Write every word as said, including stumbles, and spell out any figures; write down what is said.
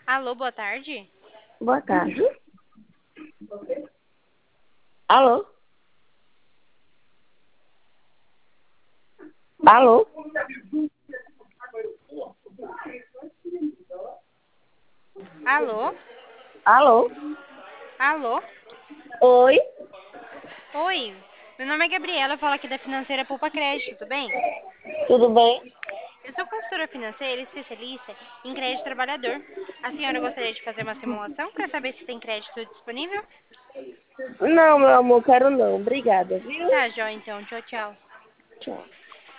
Alô, boa tarde. Boa tarde. Alô? Alô? Alô? Alô? Alô? Oi? Oi, meu nome é Gabriela, eu falo aqui da Financeira Poupa Crédito, tudo bem? Tudo bem? Eu sou consultora financeira e especialista em crédito trabalhador. A senhora gostaria de fazer uma simulação para saber se tem crédito disponível? Não, meu amor, quero não. Obrigada, viu? Tá, joia, então. Tchau, tchau. Tchau.